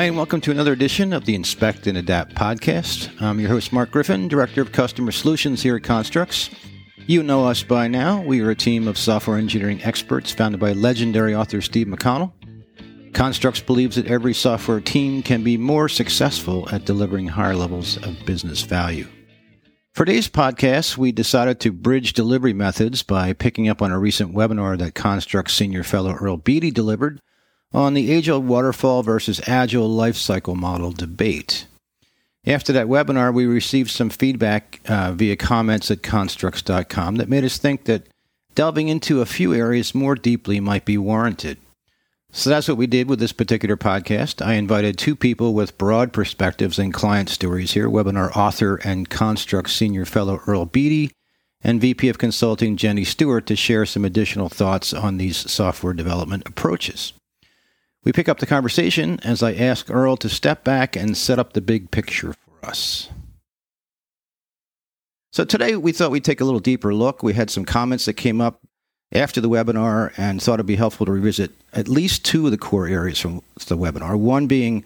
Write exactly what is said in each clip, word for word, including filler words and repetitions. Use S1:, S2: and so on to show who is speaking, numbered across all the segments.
S1: and welcome to another edition of the Inspect and Adapt podcast. I'm your host, Mark Griffin, Director of Customer Solutions here at Construx. You know us by now. We are a team of software engineering experts founded by legendary author Steve McConnell. Construx believes that every software team can be more successful at delivering higher levels of business value. For today's podcast, we decided to bridge delivery methods by picking up on a recent webinar that Construx Senior Fellow Earl Beatty delivered on the age-old waterfall versus agile lifecycle model debate. After that webinar, we received some feedback uh, via comments at construx dot com that made us think that delving into a few areas more deeply might be warranted. So that's what we did with this particular podcast. I invited two people with broad perspectives and client stories here, webinar author and Construx Senior Fellow Earl Beatty and V P of Consulting Jenny Stewart to share some additional thoughts on these software development approaches. We pick up the conversation as I ask Earl to step back and set up the big picture for us. So today we thought we'd take a little deeper look. We had some comments that came up after the webinar and thought it'd be helpful to revisit at least two of the core areas from the webinar. One being,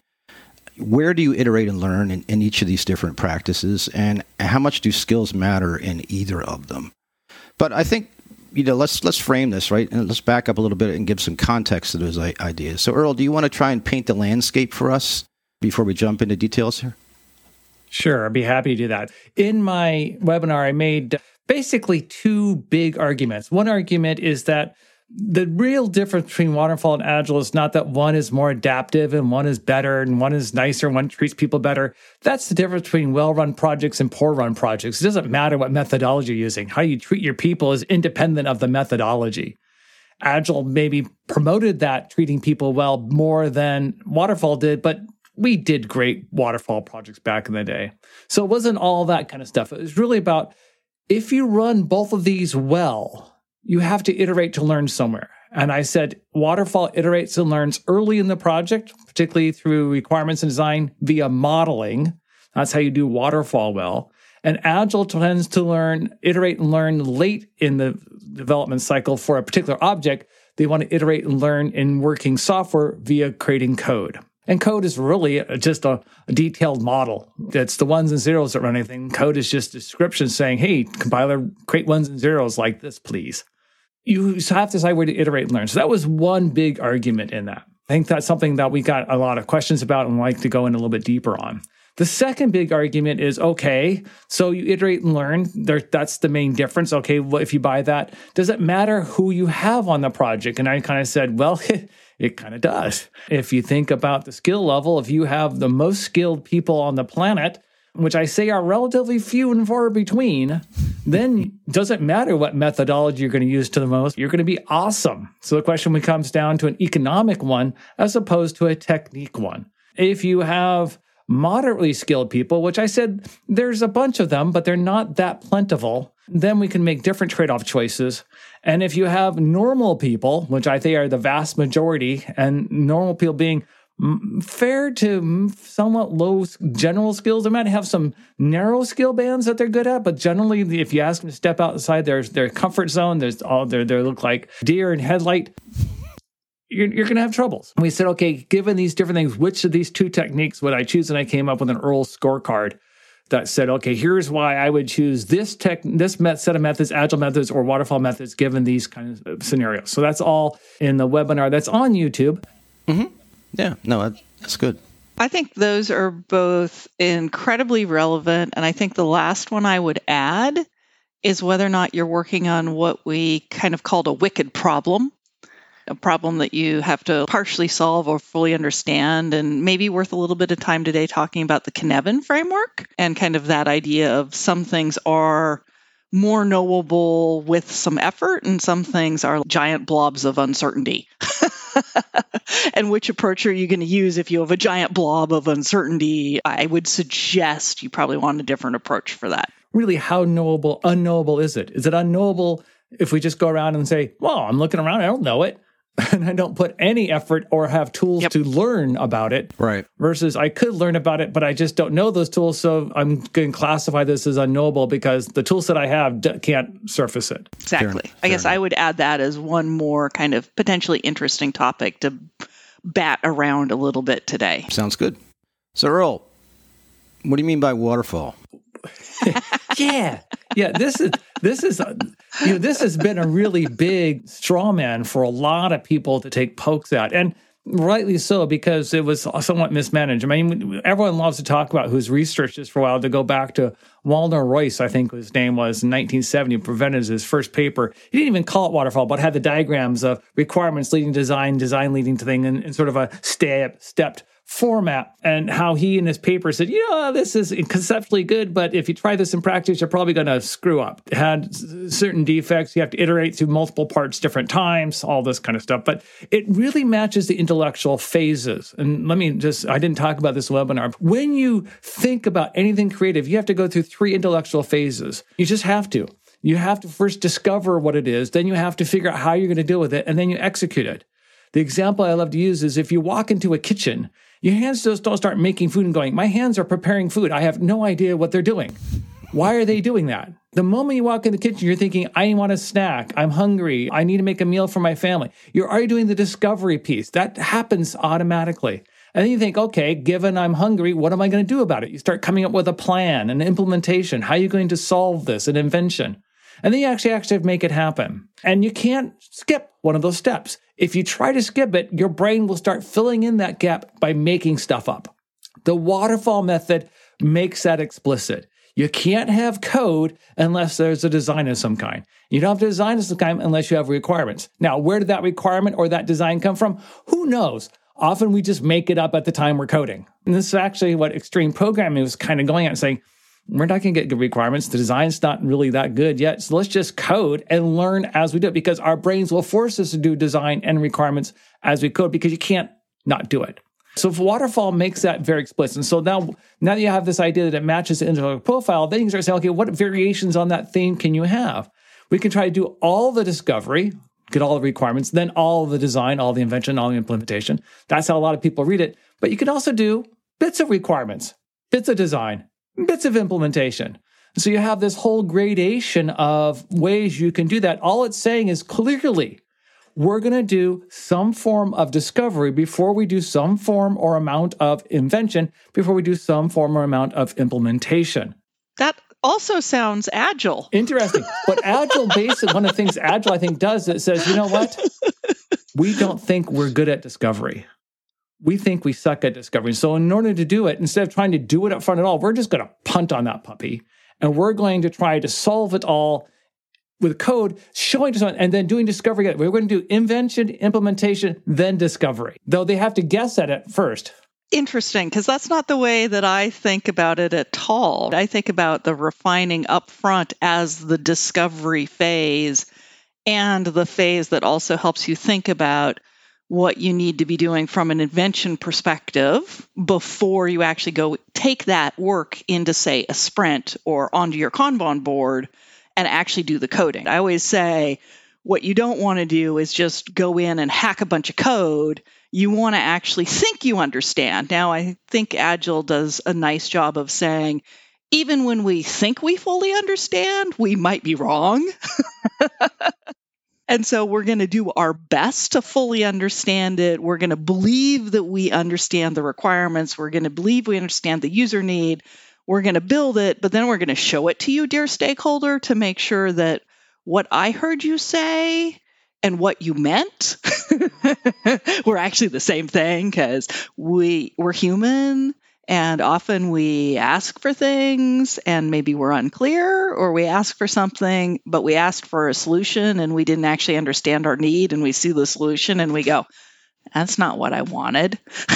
S1: where do you iterate and learn in, in each of these different practices, and how much do skills matter in either of them? But I think, you know, let's let's frame this, right? And let's back up a little bit and give some context to those ideas. So, Earl, do you want to try and paint the landscape for us before we jump into details here?
S2: Sure, I'd be happy to do that. In my webinar, I made basically two big arguments. One argument is that the real difference between waterfall and agile is not that one is more adaptive and one is better and one is nicer and one treats people better. That's the difference between well-run projects and poor-run projects. It doesn't matter what methodology you're using. How you treat your people is independent of the methodology. Agile maybe promoted that treating people well more than waterfall did, but we did great waterfall projects back in the day. So it wasn't all that kind of stuff. It was really about, if you run both of these well, you have to iterate to learn somewhere. And I said, waterfall iterates and learns early in the project, particularly through requirements and design via modeling. That's how you do waterfall well. And agile tends to learn, iterate and learn late in the development cycle for a particular object. They want to iterate and learn in working software via creating code. And code is really just a, a detailed model. It's the ones and zeros that run anything. Code is just description saying, hey, compiler, create ones and zeros like this, please. You have to decide where to iterate and learn. So that was one big argument in that. I think that's something that we got a lot of questions about and like to go in a little bit deeper on. The second big argument is, okay, so you iterate and learn. There, that's the main difference. Okay, well, if you buy that, does it matter who you have on the project? And I kind of said, well, it kind of does. If you think about the skill level, if you have the most skilled people on the planet, which I say are relatively few and far between, then it doesn't matter what methodology you're going to use to the most. You're going to be awesome. So the question comes down to an economic one as opposed to a technique one. If you have moderately skilled people, which I said there's a bunch of them, but they're not that plentiful, then we can make different trade-off choices. And if you have normal people, which I think are the vast majority, and normal people being fair to somewhat low general skills, they might have some narrow skill bands that they're good at, but generally, if you ask them to step outside their, their comfort zone, there's all they they look like deer in headlight, you're, you're going to have troubles. And we said, okay, given these different things, which of these two techniques would I choose? And I came up with an Earl scorecard that said, okay, here's why I would choose this tech, this set of methods, agile methods, or waterfall methods, given these kinds of scenarios. So that's all in the webinar that's on YouTube.
S1: Mm-hmm. Yeah, no, that's good.
S3: I think those are both incredibly relevant. And I think the last one I would add is whether or not you're working on what we kind of called a wicked problem, a problem that you have to partially solve or fully understand, and maybe worth a little bit of time today talking about the Cynefin framework and kind of that idea of some things are more knowable with some effort and some things are giant blobs of uncertainty. And which approach are you going to use if you have a giant blob of uncertainty? I would suggest you probably want a different approach for that.
S2: Really, how knowable, unknowable is it? Is it unknowable if we just go around and say, well, I'm looking around, I don't know it, and I don't put any effort or have tools yep. to learn about it,
S1: right? Versus
S2: I could learn about it, but I just don't know those tools, so I'm going to classify this as unknowable because the tools that I have d- can't surface it.
S3: Exactly. Fair, I fair guess enough. I would add that as one more kind of potentially interesting topic to bat around a little bit today.
S1: Sounds good. So Earl, what do you mean by waterfall?
S2: yeah. Yeah, this is this is you know this has been a really big straw man for a lot of people to take pokes at, and rightly so, because it was somewhat mismanaged. I mean, everyone loves to talk about who's researched this for a while. To go back to Walner Royce, I think his name was, in nineteen seventy, presented his first paper. He didn't even call it waterfall, but had the diagrams of requirements leading to design, design leading to thing, and, and sort of a step stepped format, and how he in his paper said, you know, this is conceptually good, but if you try this in practice, you're probably going to screw up. It had certain defects. You have to iterate through multiple parts different times, all this kind of stuff. But it really matches the intellectual phases. And let me just, I didn't talk about this webinar. When you think about anything creative, you have to go through three intellectual phases. You just have to. You have to first discover what it is. Then you have to figure out how you're going to deal with it. And then you execute it. The example I love to use is if you walk into a kitchen, your hands just don't start making food and going, my hands are preparing food. I have no idea what they're doing. Why are they doing that? The moment you walk in the kitchen, you're thinking, I want a snack. I'm hungry. I need to make a meal for my family. You're already doing the discovery piece. That happens automatically. And then you think, okay, given I'm hungry, what am I going to do about it? You start coming up with a plan, an implementation. How are you going to solve this, an invention? And then you actually actually make it happen. And you can't skip one of those steps. If you try to skip it, your brain will start filling in that gap by making stuff up. The waterfall method makes that explicit. You can't have code unless there's a design of some kind. You don't have to design of some kind unless you have requirements. Now, where did that requirement or that design come from? Who knows? Often we just make it up at the time we're coding. And this is actually what extreme programming was kind of going at, saying, we're not going to get good requirements. The design's not really that good yet. So let's just code and learn as we do it, because our brains will force us to do design and requirements as we code, because you can't not do it. So if waterfall makes that very explicit. And so now, now that you have this idea that it matches the intellectual profile, then you can start saying, okay, what variations on that theme can you have? We can try to do all the discovery, get all the requirements, then all the design, all the invention, all the implementation. That's how a lot of people read it. But you can also do bits of requirements, bits of design, bits of implementation. So you have this whole gradation of ways you can do that. All it's saying is clearly, we're going to do some form of discovery before we do some form or amount of invention, before we do some form or amount of implementation.
S3: That also sounds agile.
S2: Interesting. But agile, basically, one of the things agile, I think, does, it says, you know what? We don't think we're good at discovery. We think we suck at discovery. So in order to do it, instead of trying to do it up front at all, we're just going to punt on that puppy. And we're going to try to solve it all with code, showing to someone, and then doing discovery. We're going to do invention, implementation, then discovery. Though they have to guess at it first.
S3: Interesting, because that's not the way that I think about it at all. I think about the refining up front as the discovery phase, and the phase that also helps you think about what you need to be doing from an invention perspective before you actually go take that work into, say, a sprint or onto your Kanban board and actually do the coding. I always say what you don't want to do is just go in and hack a bunch of code. You want to actually think you understand. Now, I think Agile does a nice job of saying, even when we think we fully understand, we might be wrong. And so we're going to do our best to fully understand it. We're going to believe that we understand the requirements. We're going to believe we understand the user need. We're going to build it, but then we're going to show it to you, dear stakeholder, to make sure that what I heard you say and what you meant were actually the same thing, because we, we're human. And often we ask for things and maybe we're unclear, or we ask for something, but we asked for a solution and we didn't actually understand our need, and we see the solution and we go, that's not what I wanted.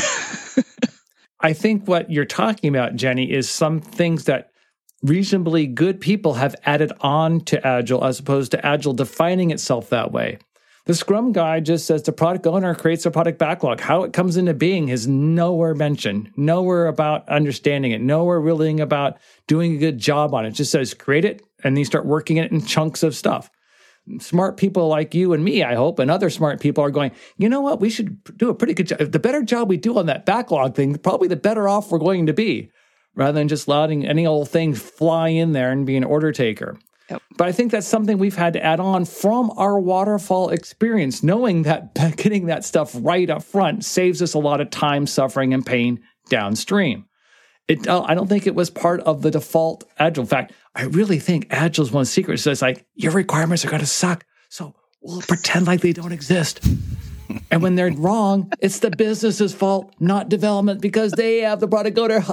S2: I think what you're talking about, Jenny, is some things that reasonably good people have added on to Agile as opposed to Agile defining itself that way. The Scrum Guide just says the product owner creates a product backlog. How it comes into being is nowhere mentioned, nowhere about understanding it, nowhere really about doing a good job on it. It just says create it, and then you start working it in chunks of stuff. Smart people like you and me, I hope, and other smart people are going, you know what, we should do a pretty good job. The better job we do on that backlog thing, probably the better off we're going to be, rather than just letting any old thing fly in there and be an order taker.
S3: Yep.
S2: But I think that's something we've had to add on from our waterfall experience, knowing that getting that stuff right up front saves us a lot of time, suffering, and pain downstream. It, uh, I don't think it was part of the default Agile. In fact, I really think Agile's one secret says like, your requirements are going to suck, so we'll pretend like they don't exist. And when they're wrong, it's the business's fault, not development, because they have the product owner.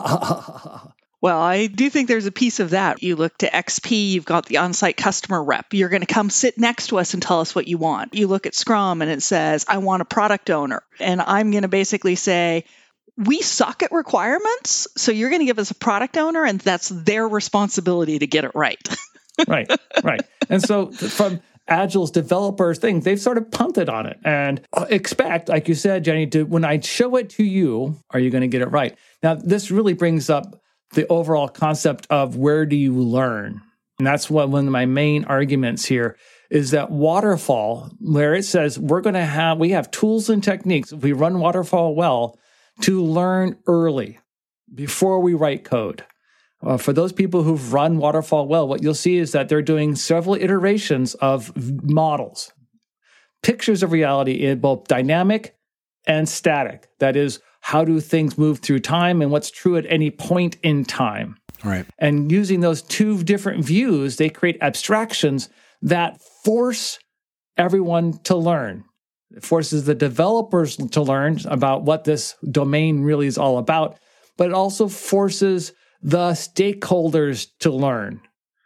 S3: Well, I do think there's a piece of that. You look to X P, you've got the on-site customer rep. You're going to come sit next to us and tell us what you want. You look at Scrum and it says, I want a product owner. And I'm going to basically say, we suck at requirements, so you're going to give us a product owner, and that's their responsibility to get it right.
S2: Right, right. And so from Agile's developers thing, they've sort of punted on it and expect, like you said, Jenny, to when I show it to you, are you going to get it right? Now, this really brings up the overall concept of where do you learn? And that's what one of my main arguments here is that waterfall, where it says we're going to have, we have tools and techniques, if we run waterfall well, to learn early before we write code. Uh, for those people who've run waterfall well, what you'll see is that they're doing several iterations of models, pictures of reality in both dynamic and static. That is, how do things move through time and what's true at any point in time.
S1: Right.
S2: And using those two different views, they create abstractions that force everyone to learn. It forces the developers to learn about what this domain really is all about, but it also forces the stakeholders to learn.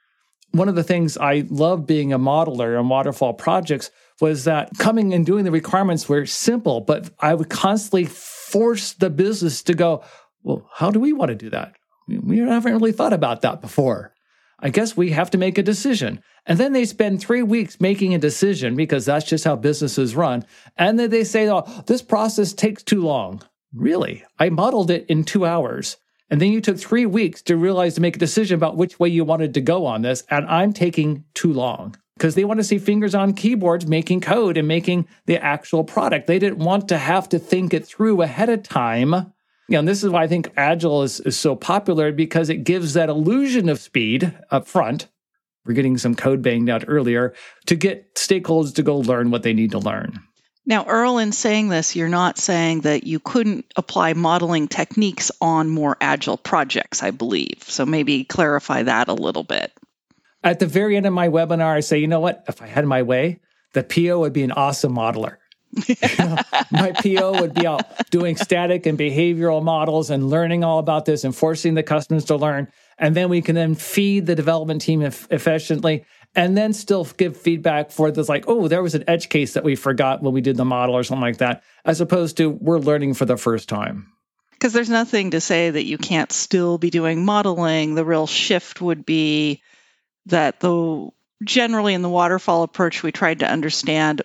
S2: One of the things I love being a modeler on waterfall projects was that coming and doing the requirements were simple, but I would constantly force the business to go, well, how do we want to do that? We haven't really thought about that before. I guess we have to make a decision. And then they spend three weeks making a decision because that's just how businesses run. And then they say, oh, this process takes too long. Really? I modeled it in two hours. And then you took three weeks to realize to make a decision about which way you wanted to go on this. And I'm taking too long because they want to see fingers on keyboards making code and making the actual product. They didn't want to have to think it through ahead of time. You know, and this is why I think Agile is, is so popular because it gives that illusion of speed up front. We're getting some code banged out earlier to get stakeholders to go learn what they need to learn.
S3: Now, Earl, in saying this, you're not saying that you couldn't apply modeling techniques on more Agile projects, I believe. So maybe clarify that a little bit.
S2: At the very end of my webinar, I say, you know what? If I had my way, the P O would be an awesome modeler. You know, my P O would be out doing static and behavioral models and learning all about this and forcing the customers to learn. And then we can then feed the development team eff- efficiently and then still give feedback for this like, oh, there was an edge case that we forgot when we did the model or something like that, as opposed to we're learning for the first time.
S3: Because there's nothing to say that you can't still be doing modeling. The real shift would be that the generally in the waterfall approach, we tried to understand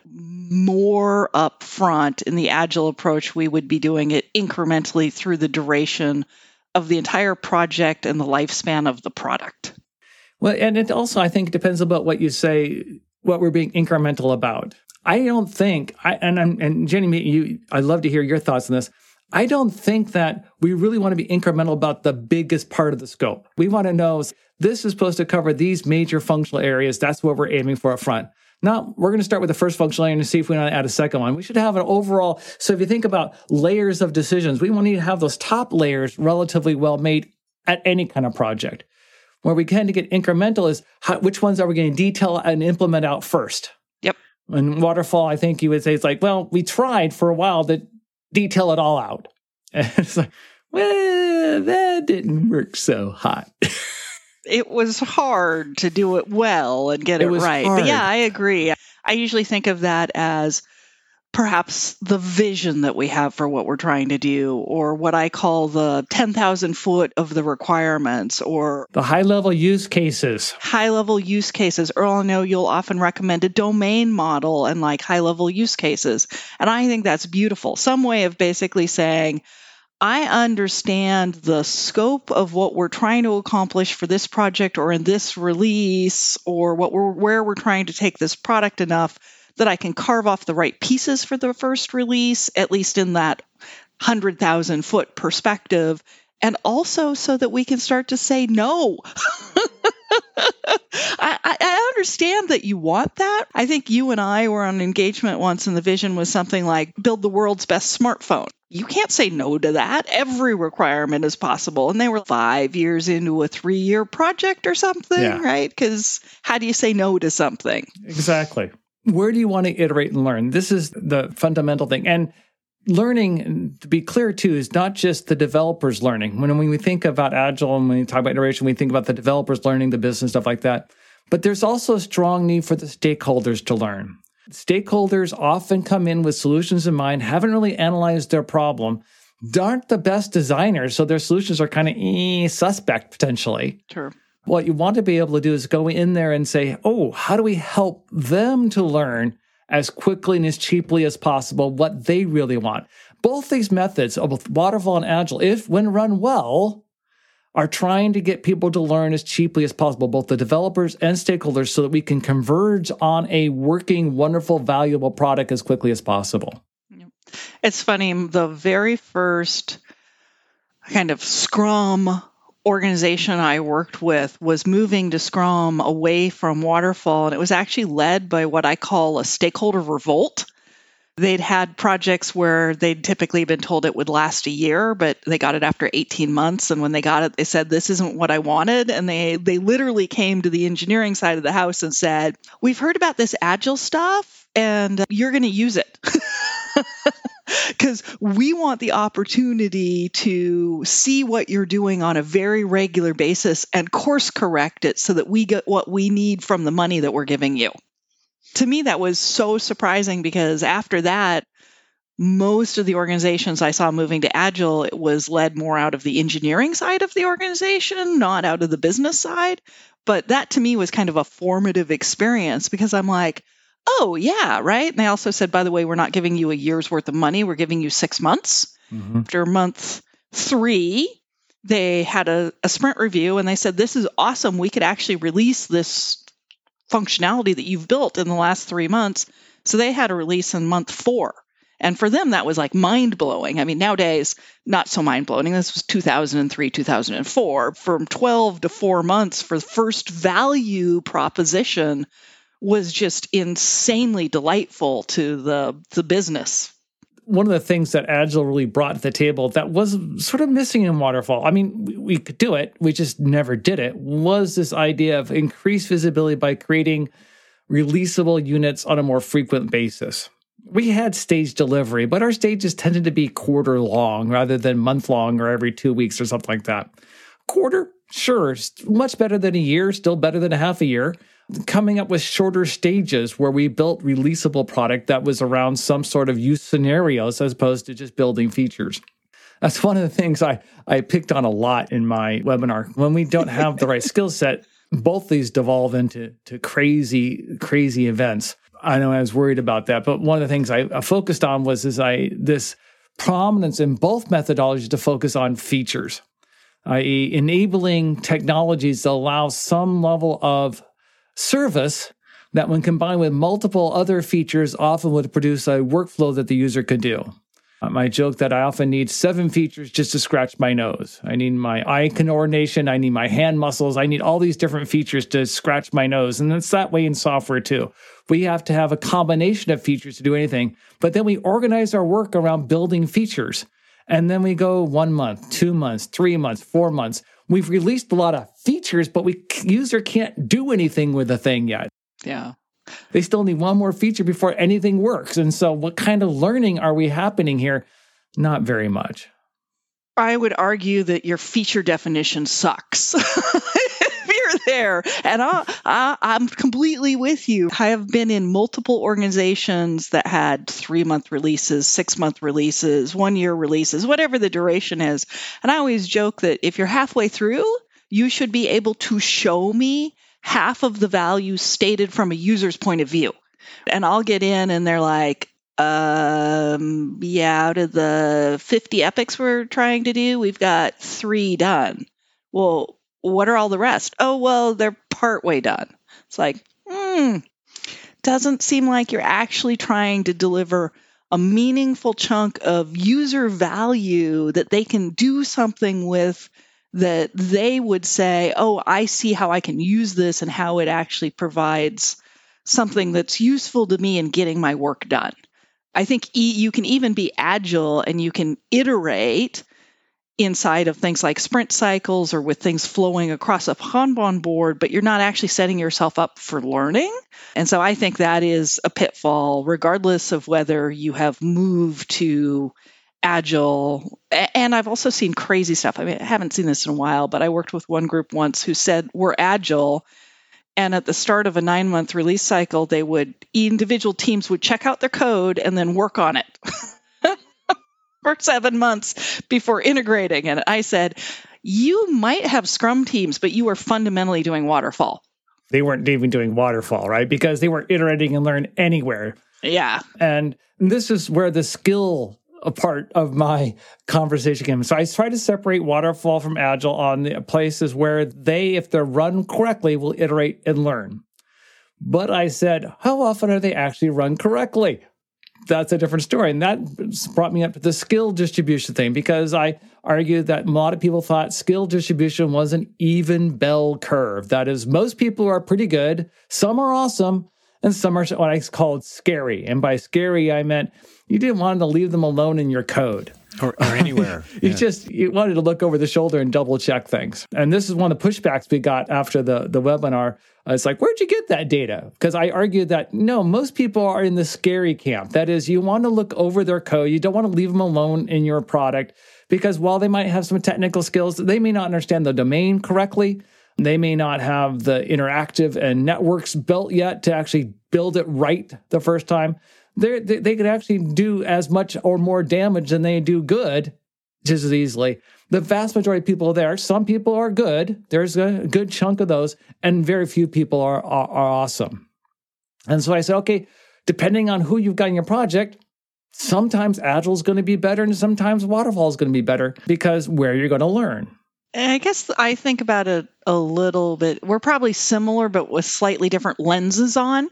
S3: more up front. In the Agile approach, we would be doing it incrementally through the duration of the entire project and the lifespan of the product.
S2: Well, and it also, I think, depends about what you say, what we're being incremental about. I don't think, I, and and Jenny, you, I'd love to hear your thoughts on this. I don't think that we really want to be incremental about the biggest part of the scope. We want to know this is supposed to cover these major functional areas. That's what we're aiming for up front. Now, we're going to start with the first functional area and see if we want to add a second one. We should have an overall, so if you think about layers of decisions, we want to have those top layers relatively well made at any kind of project. Where we tend to get incremental is how, which ones are we going to detail and implement out first?
S3: Yep.
S2: In waterfall, I think you would say it's like, well, we tried for a while to detail it all out. And it's like, well, that didn't work so hot.
S3: It was hard to do it well and get it,
S2: it was
S3: right.
S2: Hard.
S3: But yeah, I agree. I usually think of that as perhaps the vision that we have for what we're trying to do, or what I call the ten thousand foot of the requirements, or
S2: the high-level use cases.
S3: High-level use cases. Earl, I know you'll often recommend a domain model and like high-level use cases. And I think that's beautiful. Some way of basically saying, I understand the scope of what we're trying to accomplish for this project or in this release, or what we're where we're trying to take this product enough that I can carve off the right pieces for the first release, at least in that one hundred thousand foot perspective, and also so that we can start to say no. I, I understand that you want that. I think you and I were on an engagement once, and the vision was something like build the world's best smartphone. You can't say no to that. Every requirement is possible. And they were five years into a three-year project or something,
S2: Yeah.
S3: right? Because how do you say no to something?
S2: Exactly. Where do you want to iterate and learn? This is the fundamental thing. And learning, to be clear too, is not just the developers learning. When, when we think about Agile and when we talk about iteration, we think about the developers learning, the business, stuff like that. But there's also a strong need for the stakeholders to learn. Stakeholders often come in with solutions in mind, haven't really analyzed their problem, aren't the best designers, so their solutions are kind of eh, suspect potentially.
S3: Sure.
S2: What you want to be able to do is go in there and say, oh, how do we help them to learn as quickly and as cheaply as possible what they really want? Both these methods, both Waterfall and Agile, if when run well, are trying to get people to learn as cheaply as possible, both the developers and stakeholders, so that we can converge on a working, wonderful, valuable product as quickly as possible.
S3: It's funny, the very first kind of Scrum organization I worked with was moving to Scrum away from Waterfall, and it was actually led by what I call a stakeholder revolt. They'd had projects where they'd typically been told it would last a year, but they got it after eighteen months. And when they got it, they said, this isn't what I wanted. And they, they literally came to the engineering side of the house and said, we've heard about this Agile stuff and you're going to use it. Because we want the opportunity to see what you're doing on a very regular basis and course correct it so that we get what we need from the money that we're giving you. To me, that was so surprising because after that, most of the organizations I saw moving to Agile, it was led more out of the engineering side of the organization, not out of the business side. But that to me was kind of a formative experience because I'm like, oh, yeah, right. And they also said, by the way, we're not giving you a year's worth of money. We're giving you six months. Mm-hmm. After month three, they had a, a sprint review and they said, this is awesome. We could actually release this functionality that you've built in the last three months. So they had a release in month four. And for them, that was like mind-blowing. I mean, nowadays, not so mind-blowing. This was two thousand three, two thousand four. From twelve to four months for the first value proposition was just insanely delightful to the, the business.
S2: One of the things that Agile really brought to the table that was sort of missing in Waterfall, I mean, we, we could do it, we just never did it, was this idea of increased visibility by creating releasable units on a more frequent basis. We had stage delivery, but our stages tended to be quarter long rather than month long or every two weeks or something like that. Quarter, sure, much better than a year, still better than a half a year. Coming up with shorter stages where we built releasable product that was around some sort of use scenarios as opposed to just building features. That's one of the things I, I picked on a lot in my webinar. When we don't have the right skill set, both these devolve into to crazy, crazy events. I know I was worried about that, but one of the things I, I focused on was this, I, this prominence in both methodologies to focus on features, that is enabling technologies that allow some level of service that when combined with multiple other features often would produce a workflow that the user could do. Um, I joke that I often need seven features just to scratch my nose. I need my eye coordination. I need my hand muscles. I need all these different features to scratch my nose. And it's that way in software too. We have to have a combination of features to do anything, but then we organize our work around building features. And then we go one month, two months, three months, four months. We've released a lot of features, but we user can't do anything with the thing yet.
S3: Yeah.
S2: They still need one more feature before anything works. And so what kind of learning are we happening here? Not very much.
S3: I would argue that your feature definition sucks. If you're there. And I, I, I'm completely with you. I have been in multiple organizations that had three-month releases, six-month releases, one-year releases, whatever the duration is. And I always joke that if you're halfway through, you should be able to show me half of the value stated from a user's point of view. And I'll get in and they're like, um, yeah, out of the fifty epics we're trying to do, we've got three done. Well, what are all the rest? Oh, well, they're partway done. It's like, hmm, doesn't seem like you're actually trying to deliver a meaningful chunk of user value that they can do something with that they would say, oh, I see how I can use this and how it actually provides something that's useful to me in getting my work done. I think e- you can even be agile and you can iterate inside of things like sprint cycles or with things flowing across a Kanban board, but you're not actually setting yourself up for learning. And so I think that is a pitfall, regardless of whether you have moved to agile. And I've also seen crazy stuff. I mean, I haven't seen this in a while, but I worked with one group once who said, we're agile. And at the start of a nine-month release cycle, they would, individual teams would check out their code and then work on it for seven months before integrating. And I said, you might have Scrum teams, but you are fundamentally doing waterfall.
S2: They weren't even doing waterfall, right? Because they weren't iterating and learn anywhere.
S3: Yeah.
S2: And this is where the skill a part of my conversation came. So I try to separate waterfall from agile on the places where they, if they're run correctly, will iterate and learn. But I said, how often are they actually run correctly? That's a different story. And that brought me up to the skill distribution thing, because I argued that a lot of people thought skill distribution was an even bell curve. That is, most people are pretty good, some are awesome, and some are what I called scary. And by scary, I meant you didn't want to leave them alone in your code.
S1: Or, or anywhere.
S2: you
S1: yeah.
S2: just you wanted to look over the shoulder and double check things. And this is one of the pushbacks we got after the, the webinar. Uh, it's like, where'd you get that data? Because I argued that, no, most people are in the scary camp. That is, you want to look over their code. You don't want to leave them alone in your product, because while they might have some technical skills, they may not understand the domain correctly. They may not have the interactive and networks built yet to actually build it right the first time. They they could actually do as much or more damage than they do good just as easily. The vast majority of people there, some people are good. There's a good chunk of those, and very few people are, are, are awesome. And so I said, okay, depending on who you've got in your project, sometimes Agile is going to be better and sometimes Waterfall is going to be better, because where you're going to learn.
S3: I guess I think about it a little bit. We're probably similar, but with slightly different lenses on.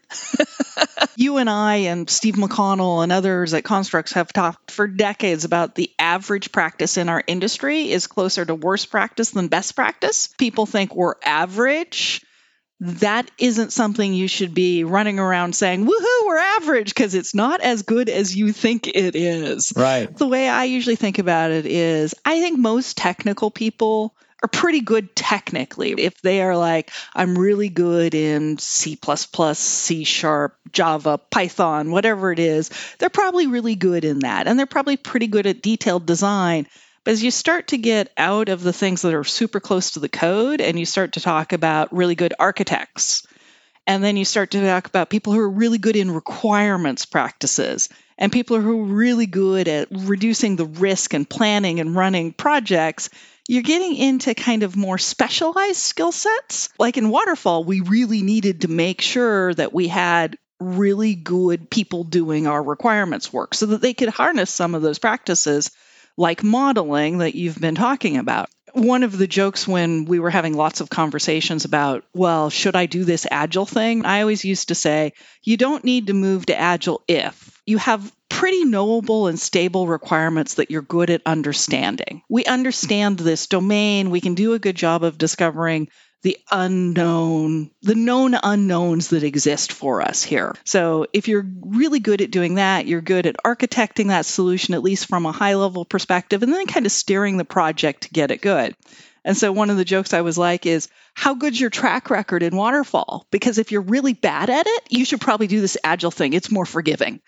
S3: You and I and Steve McConnell and others at Constructs have talked for decades about the average practice in our industry is closer to worst practice than best practice. People think we're average. That isn't something you should be running around saying, woohoo, we're average, because it's not as good as you think it is.
S2: Right.
S3: The way I usually think about it is, I think most technical people are pretty good technically. If they are like, I'm really good in C plus plus, C sharp, Java, Python, whatever it is, they're probably really good in that. And they're probably pretty good at detailed design. But as you start to get out of the things that are super close to the code, and you start to talk about really good architects, and then you start to talk about people who are really good in requirements practices, and people who are really good at reducing the risk and planning and running projects, you're getting into kind of more specialized skill sets. Like in Waterfall, we really needed to make sure that we had really good people doing our requirements work so that they could harness some of those practices like modeling that you've been talking about. One of the jokes when we were having lots of conversations about, well, should I do this Agile thing? I always used to say, you don't need to move to Agile if you have pretty knowable and stable requirements that you're good at understanding. We understand this domain. We can do a good job of discovering the unknown, the known unknowns that exist for us here. So if you're really good at doing that, you're good at architecting that solution, at least from a high level perspective, and then kind of steering the project to get it good. And so one of the jokes I was like is, how good's your track record in Waterfall? Because if you're really bad at it, you should probably do this Agile thing. It's more forgiving.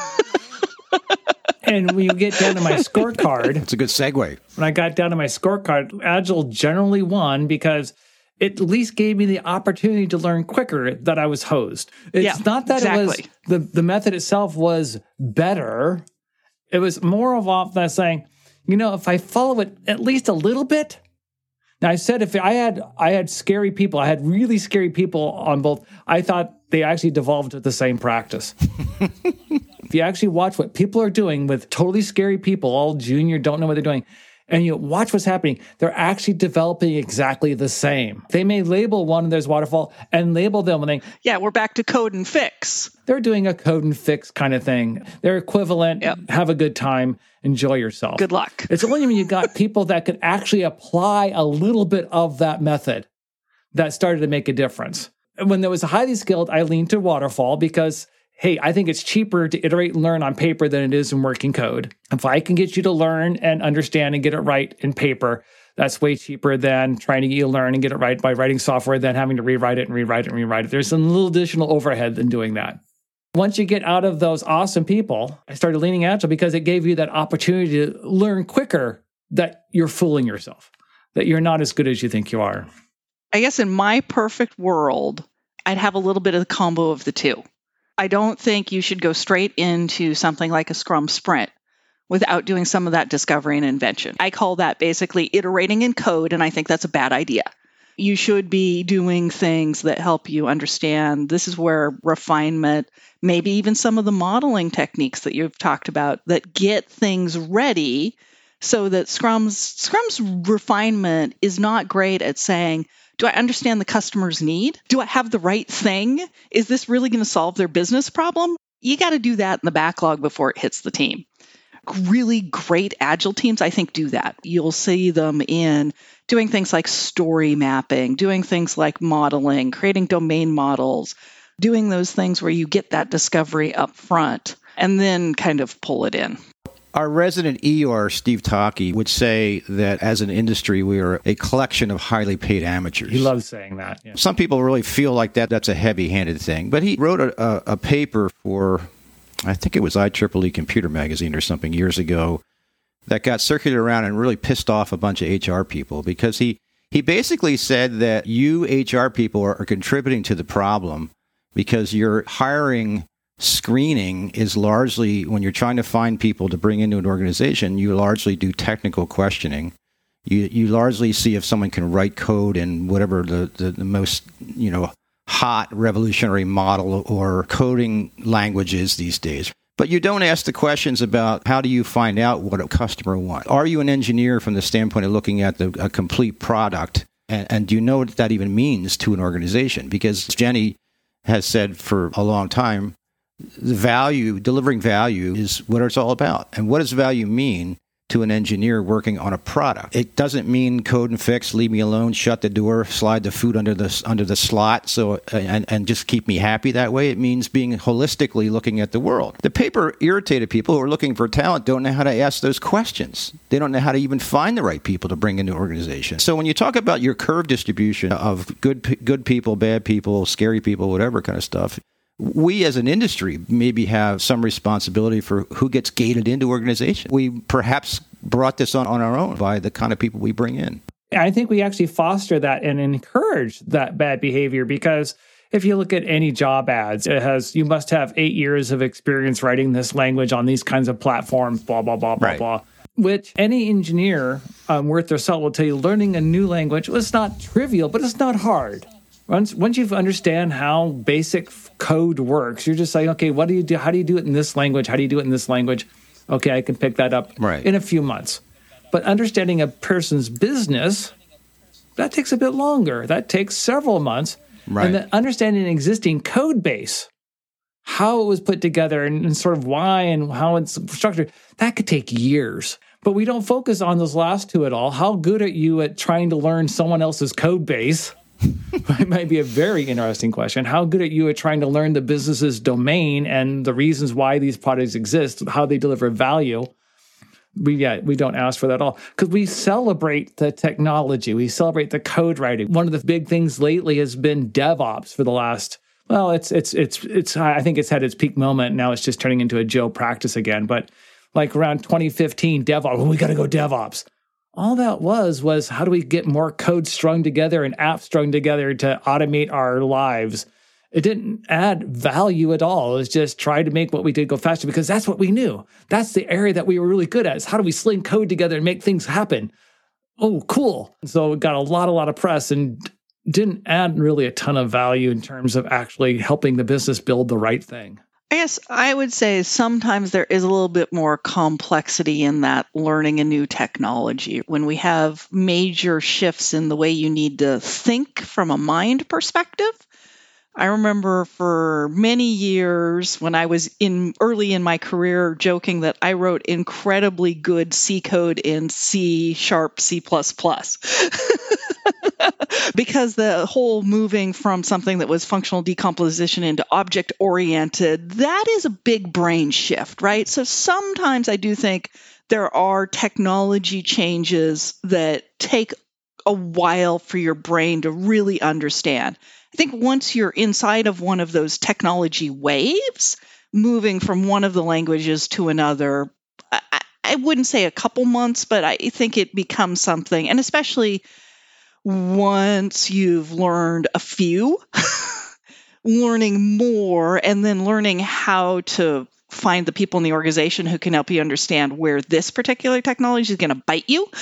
S2: And when you get down to my scorecard,
S1: it's a good segue.
S2: When I got down to my scorecard, Agile generally won because it at least gave me the opportunity to learn quicker that I was hosed. It's
S3: yeah,
S2: not that
S3: exactly.
S2: it was the, the method itself was better. It was more of often saying, you know, if I follow it at least a little bit. Now I said if I had I had scary people, I had really scary people on both. I thought they actually devolved to the same practice. If you actually watch what people are doing with totally scary people, all junior, don't know what they're doing, And you watch what's happening. They're actually developing exactly the same. They may label one of those waterfall and label them when they...
S3: Yeah, we're back to code and fix.
S2: They're doing a code and fix kind of thing. They're equivalent. Yep. Have a good time. Enjoy yourself.
S3: Good luck.
S2: It's only when you got people that could actually apply a little bit of that method that started to make a difference. When there was a highly skilled, I leaned to waterfall because... hey, I think it's cheaper to iterate and learn on paper than it is in working code. If I can get you to learn and understand and get it right in paper, that's way cheaper than trying to get you to learn and get it right by writing software, then having to rewrite it and rewrite it and rewrite it. There's some little additional overhead than doing that. Once you get out of those awesome people, I started leaning Agile because it gave you that opportunity to learn quicker that you're fooling yourself, that you're not as good as you think you are.
S3: I guess in my perfect world, I'd have a little bit of the combo of the two. I don't think you should go straight into something like a Scrum Sprint without doing some of that discovery and invention. I call that basically iterating in code, and I think that's a bad idea. You should be doing things that help you understand. This is where refinement, maybe even some of the modeling techniques that you've talked about that get things ready so that Scrum's Scrum's refinement is not great at saying, do I understand the customer's need? Do I have the right thing? Is this really going to solve their business problem? You got to do that in the backlog before it hits the team. Really great Agile teams, I think, do that. You'll see them in doing things like story mapping, doing things like modeling, creating domain models, doing those things where you get that discovery up front and then kind of pull it in.
S1: Our resident E R, Steve Taki, would say that as an industry, we are a collection of highly paid amateurs.
S2: He loves saying that. Yeah.
S1: Some people really feel like that that's a heavy-handed thing. But he wrote a, a, a paper for, I think it was I triple E Computer Magazine or something years ago, that got circulated around and really pissed off a bunch of H R people because he, he basically said that you H R people are, are contributing to the problem because you're hiring... Screening is largely, when you're trying to find people to bring into an organization, you largely do technical questioning. You you largely see if someone can write code in whatever the, the, the most, you know, hot revolutionary model or coding language is these days. But you don't ask the questions about how do you find out what a customer wants. Are you an engineer from the standpoint of looking at the, a complete product? And, and do you know what that even means to an organization? Because Jenny has said for a long time, the value, delivering value is what it's all about. And what does value mean to an engineer working on a product? It doesn't mean code and fix, leave me alone, shut the door, slide the food under the under the slot, so and, and just keep me happy that way. It means being holistically looking at the world. The paper irritated people who are looking for talent, don't know how to ask those questions. They don't know how to even find the right people to bring into an organization. So when you talk about your curve distribution of good good people, bad people, scary people, whatever kind of stuff, we as an industry maybe have some responsibility for who gets gated into organizations. We perhaps brought this on, on our own by the kind of people we bring in.
S2: I think we actually foster that and encourage that bad behavior because if you look at any job ads, it has, you must have eight years of experience writing this language on these kinds of platforms, blah, blah, blah, blah, right. blah. Which any engineer um, worth their salt will tell you, learning a new language, well, it's not trivial, but it's not hard. Once once you understand how basic code works, you're just like, okay, what do you do? How do you do it in this language? How do you do it in this language? Okay, I can pick that up
S1: right.
S2: in a few months. But understanding a person's business, that takes a bit longer. That takes several months.
S1: Right.
S2: And then understanding an existing code base, how it was put together and, and sort of why and how it's structured, that could take years. But we don't focus on those last two at all. How good are you at trying to learn someone else's code base? It might be a very interesting question. How good are you at trying to learn the business's domain and the reasons why these products exist, how they deliver value? We yeah, we don't ask for that at all because we celebrate the technology. We celebrate the code writing. One of the big things lately has been DevOps for the last, well, it's it's it's it's I think it's had its peak moment. Now it's just turning into a Joe practice again. But like around twenty fifteen, DevOps, well, we got to go DevOps. All that was, was how do we get more code strung together and apps strung together to automate our lives? It didn't add value at all. It was just try to make what we did go faster because that's what we knew. That's the area that we were really good at is how do we sling code together and make things happen? Oh, cool. So it got a lot, a lot of press and didn't add really a ton of value in terms of actually helping the business build the right thing.
S3: I guess I would say sometimes there is a little bit more complexity in that learning a new technology. When we have major shifts in the way you need to think from a mind perspective, I remember for many years when I was in early in my career joking that I wrote incredibly good C code in C sharp, C plus plus. Because the whole moving from something that was functional decomposition into object oriented, that is a big brain shift, right? So sometimes I do think there are technology changes that take a while for your brain to really understand. I think once you're inside of one of those technology waves, moving from one of the languages to another, I, I wouldn't say a couple months, but I think it becomes something, and especially once you've learned a few, learning more, and then learning how to find the people in the organization who can help you understand where this particular technology is going to bite you,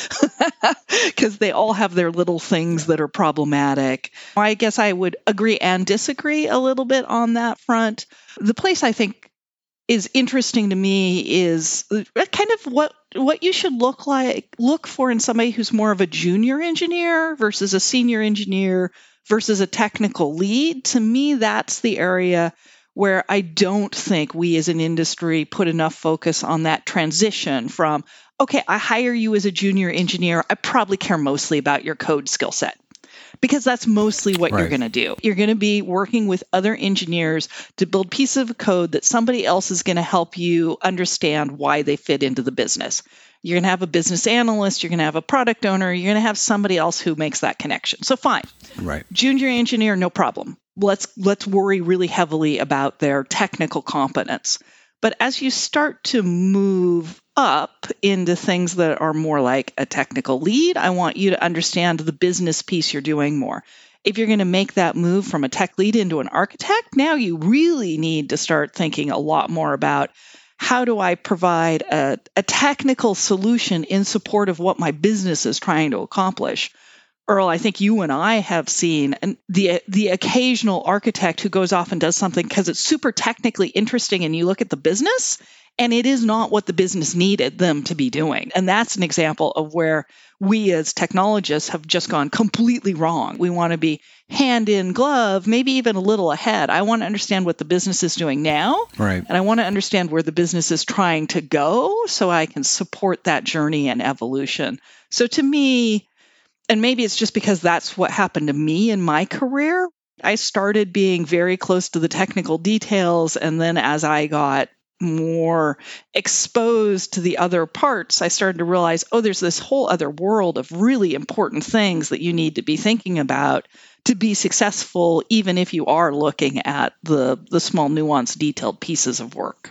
S3: because they all have their little things that are problematic. I guess I would agree and disagree a little bit on that front. The place I think is interesting to me is kind of what what you should look like look for in somebody who's more of a junior engineer versus a senior engineer versus a technical lead. To me, that's the area where I don't think we as an industry put enough focus on that transition from, okay, I hire you as a junior engineer. I probably care mostly about your code skill set. Because that's mostly what right. you're going to do. You're going to be working with other engineers to build pieces of code that somebody else is going to help you understand why they fit into the business. You're going to have a business analyst, you're going to have a product owner, you're going to have somebody else who makes that connection. So fine.
S1: Right.
S3: Junior engineer, no problem. Let's let's worry really heavily about their technical competence. But as you start to move up into things that are more like a technical lead, I want you to understand the business piece you're doing more. If you're going to make that move from a tech lead into an architect, now you really need to start thinking a lot more about how do I provide a, a technical solution in support of what my business is trying to accomplish. Earl, I think you and I have seen the the occasional architect who goes off and does something because it's super technically interesting and you look at the business and it is not what the business needed them to be doing. And that's an example of where we as technologists have just gone completely wrong. We want to be hand in glove, maybe even a little ahead. I want to understand what the business is doing now.
S1: Right.
S3: And I want to understand where the business is trying to go so I can support that journey and evolution. So to me, and maybe it's just because that's what happened to me in my career, I started being very close to the technical details. And then as I got more exposed to the other parts, I started to realize, oh, there's this whole other world of really important things that you need to be thinking about to be successful, even if you are looking at the, the small, nuanced, detailed pieces of work.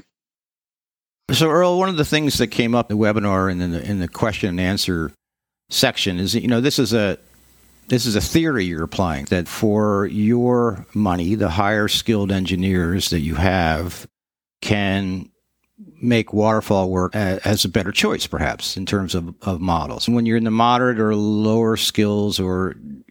S1: So, Earl, one of the things that came up in the webinar and in the, in the question and answer section is, you know, this is a this is a theory you're applying, that for your money, the higher skilled engineers that you have can make waterfall work as a better choice, perhaps, in terms of, of models. And when you're in the moderate or lower skills, or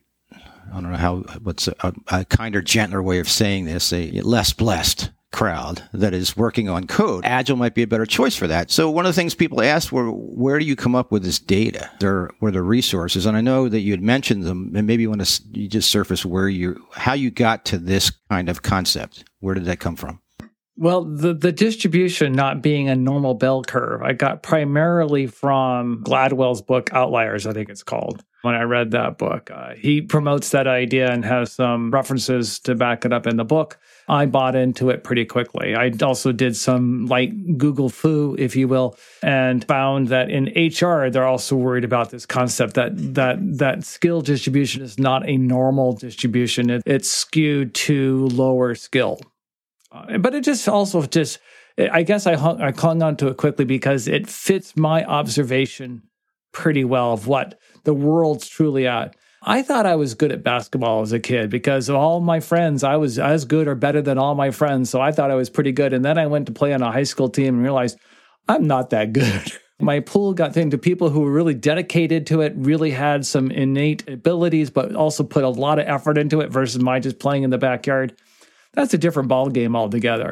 S1: I don't know how, what's a, a kinder, gentler way of saying this, a less blessed crowd that is working on code, Agile might be a better choice for that. So one of the things people asked were, where do you come up with this data? There were the resources, and I know that you had mentioned them, and maybe you want to you just surface where you, how you got to this kind of concept. Where did that come from?
S2: Well, the, the distribution not being a normal bell curve, I got primarily from Gladwell's book, Outliers, I think it's called. When I read that book, uh, he promotes that idea and has some references to back it up in the book. I bought into it pretty quickly. I also did some like Google foo, if you will, and found that in H R, they're also worried about this concept that that that skill distribution is not a normal distribution. It, it's skewed to lower skill. Uh, but it just also just, I guess I hung, I clung on to it quickly because it fits my observation pretty well of what the world's truly at. I thought I was good at basketball as a kid because of all my friends, I was as good or better than all my friends. So I thought I was pretty good. And then I went to play on a high school team and realized I'm not that good. My pool got into people who were really dedicated to it, really had some innate abilities, but also put a lot of effort into it versus my just playing in the backyard. That's a different ball game altogether.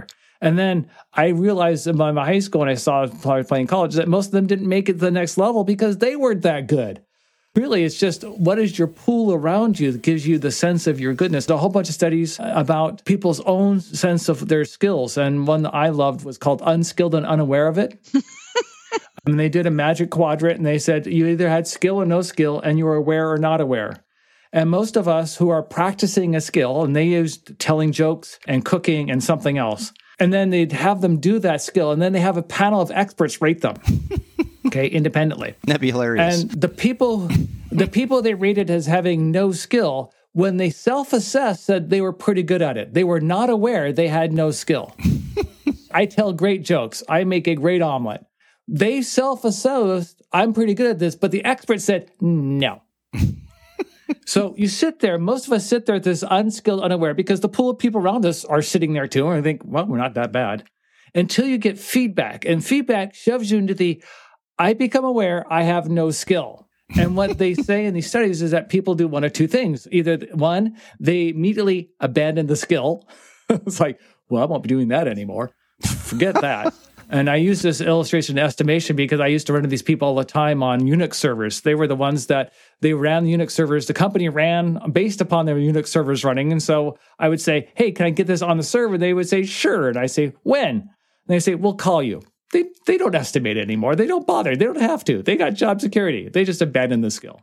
S2: And then I realized in my, my high school, when I saw playing college, that most of them didn't make it to the next level because they weren't that good. Really, it's just what is your pool around you that gives you the sense of your goodness. There are a whole bunch of studies about people's own sense of their skills. And one that I loved was called Unskilled and Unaware of It. And they did a magic quadrant, and they said you either had skill or no skill, and you were aware or not aware. And most of us who are practicing a skill, and they used telling jokes and cooking and something else, and then they'd have them do that skill, and then they have a panel of experts rate them. Okay, independently.
S1: That'd be hilarious.
S2: And the people, the people they rated as having no skill, when they self-assessed, said they were pretty good at it. They were not aware they had no skill. I tell great jokes. I make a great omelet. They self-assessed, I'm pretty good at this, but the expert said, no. So you sit there, most of us sit there at this unskilled, unaware, because the pool of people around us are sitting there too, and I think, well, we're not that bad. Until you get feedback, and feedback shoves you into the, I become aware I have no skill. And what they say in these studies is that people do one of two things. Either one, they immediately abandon the skill. It's like, well, I won't be doing that anymore. Forget that. And I use this illustration in estimation because I used to run into these people all the time on Unix servers. They were the ones that they ran the Unix servers. The company ran based upon their Unix servers running. And so I would say, hey, can I get this on the server? They would say, sure. And I say, when? And they say, we'll call you. They they don't estimate anymore. They don't bother. They don't have to. They got job security. They just abandon the skill.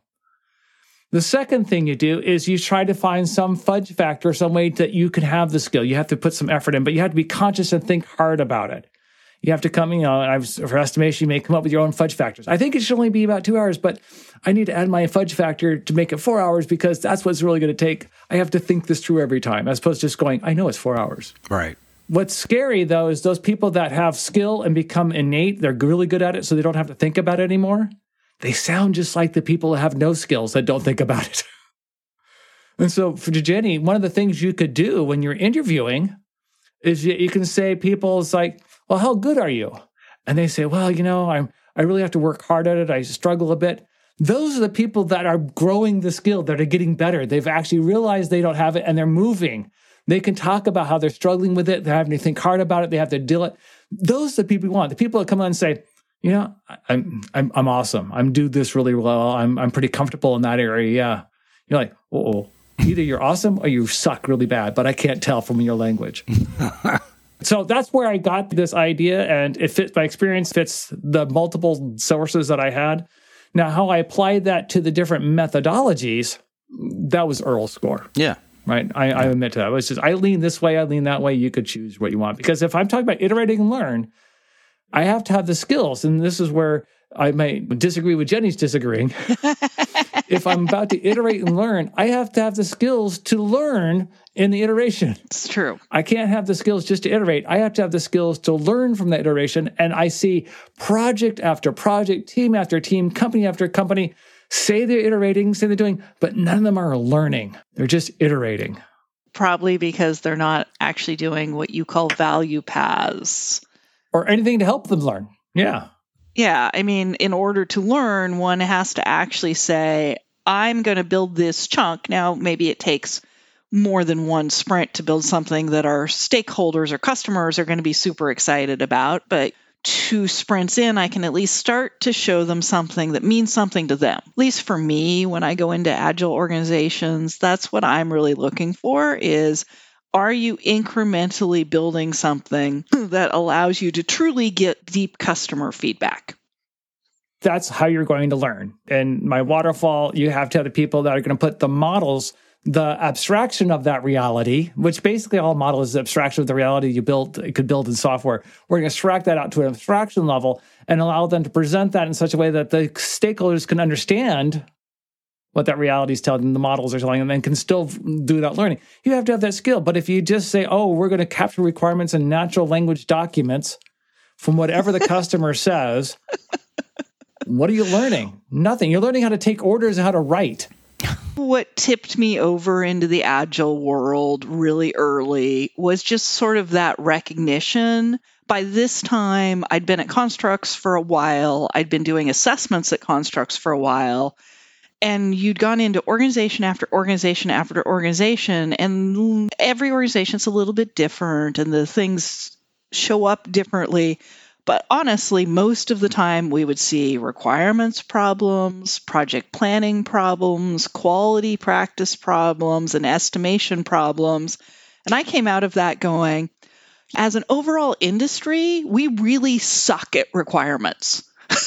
S2: The second thing you do is you try to find some fudge factor, some way that you can have the skill. You have to put some effort in, but you have to be conscious and think hard about it. You have to come, you know, I've, for estimation, you may come up with your own fudge factors. I think it should only be about two hours, but I need to add my fudge factor to make it four hours because that's what's really going to take. I have to think this through every time, as opposed to just going, I know it's four hours.
S1: Right.
S2: What's scary, though, is those people that have skill and become innate, they're really good at it, so they don't have to think about it anymore. They sound just like the people that have no skills that don't think about it. And so for Jenny, one of the things you could do when you're interviewing is you, you can say people's like, well, how good are you? And they say, well, you know, I'm, I really have to work hard at it. I struggle a bit. Those are the people that are growing the skill, that are getting better. They've actually realized they don't have it and they're moving. They can talk about how they're struggling with it. They're having to think hard about it. They have to deal it. Those are the people we want. The people that come on and say, you know, I'm I'm I'm awesome. I'm doing this really well. I'm I'm pretty comfortable in that area. Yeah. You're like, uh-oh. Either you're awesome or you suck really bad, but I can't tell from your language. So that's where I got this idea, and it fits my experience, fits the multiple sources that I had. Now, how I applied that to the different methodologies, that was Earl's score.
S1: Yeah.
S2: Right? I, I admit to that. It was just, I lean this way, I lean that way. You could choose what you want. Because if I'm talking about iterating and learn, I have to have the skills. And this is where I might disagree with Jenny's disagreeing. If I'm about to iterate and learn, I have to have the skills to learn in the iteration.
S3: It's true.
S2: I can't have the skills just to iterate. I have to have the skills to learn from that iteration. And I see project after project, team after team, company after company, say they're iterating, say they're doing, but none of them are learning. They're just iterating.
S3: Probably because they're not actually doing what you call value paths.
S2: Or anything to help them learn. Yeah.
S3: Yeah, I mean, in order to learn, one has to actually say, I'm going to build this chunk. Now, maybe it takes more than one sprint to build something that our stakeholders or customers are going to be super excited about. But two sprints in, I can at least start to show them something that means something to them. At least for me, when I go into agile organizations, that's what I'm really looking for is, are you incrementally building something that allows you to truly get deep customer feedback?
S2: That's how you're going to learn. In my waterfall, you have to have the people that are going to put the models, the abstraction of that reality, which basically all model is the abstraction of the reality you built, it could build in software. We're going to abstract that out to an abstraction level and allow them to present that in such a way that the stakeholders can understand what that reality is telling them, the models are telling them, and can still do that learning. You have to have that skill. But if you just say, oh, we're going to capture requirements in natural language documents from whatever the customer says, what are you learning? Nothing. You're learning how to take orders and how to write.
S3: What tipped me over into the agile world really early was just sort of that recognition. By this time, I'd been at Constructs for a while. I'd been doing assessments at Constructs for a while. And you'd gone into organization after organization after organization, and every organization's a little bit different, and the things show up differently. But honestly, most of the time we would see requirements problems, project planning problems, quality practice problems, and estimation problems. And I came out of that going, as an overall industry, we really suck at requirements.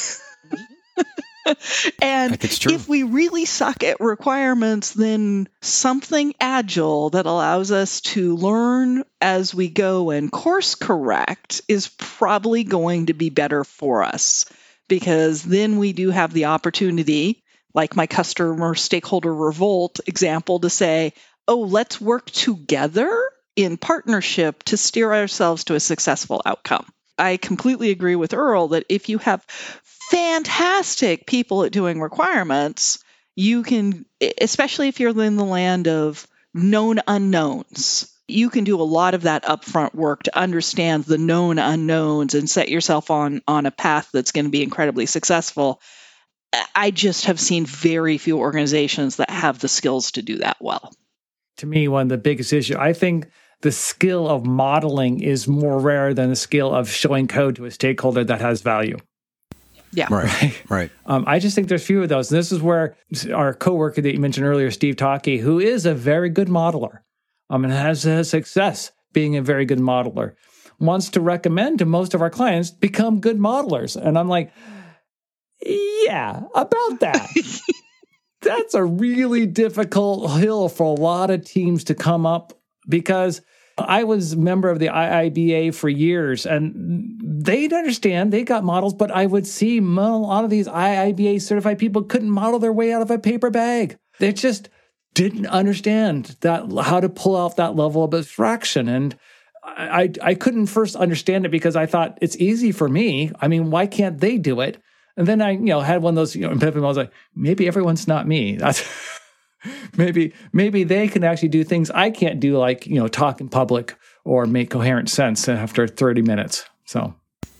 S3: And if we really suck at requirements, then something agile that allows us to learn as we go and course correct is probably going to be better for us, because then we do have the opportunity, like my customer stakeholder revolt example, to say, oh, let's work together in partnership to steer ourselves to a successful outcome. I completely agree with Earl that if you have fantastic people at doing requirements, you can, especially if you're in the land of known unknowns, you can do a lot of that upfront work to understand the known unknowns and set yourself on, on a path that's going to be incredibly successful. I just have seen very few organizations that have the skills to do that well.
S2: To me, one of the biggest issues, I think the skill of modeling is more rare than the skill of showing code to a stakeholder that has value.
S3: Yeah.
S1: Right, right.
S2: Um, I just think there's few of those. And this is where our coworker that you mentioned earlier, Steve Taki, who is a very good modeler um, and has a success being a very good modeler, wants to recommend to most of our clients become good modelers. And I'm like, yeah, about that. That's a really difficult hill for a lot of teams to come up, because I was a member of the I I B A for years, and they'd understand, they got models, but I would see a lot of these I I B A certified people couldn't model their way out of a paper bag. They just didn't understand that, how to pull out that level of abstraction. And I, I, I couldn't first understand it because I thought it's easy for me. I mean, why can't they do it? And then I, you know, had one of those, you know, epiphanies. I was like, maybe everyone's not me. That's maybe, maybe they can actually do things I can't do, like, you know, talk in public or make coherent sense after thirty minutes. So.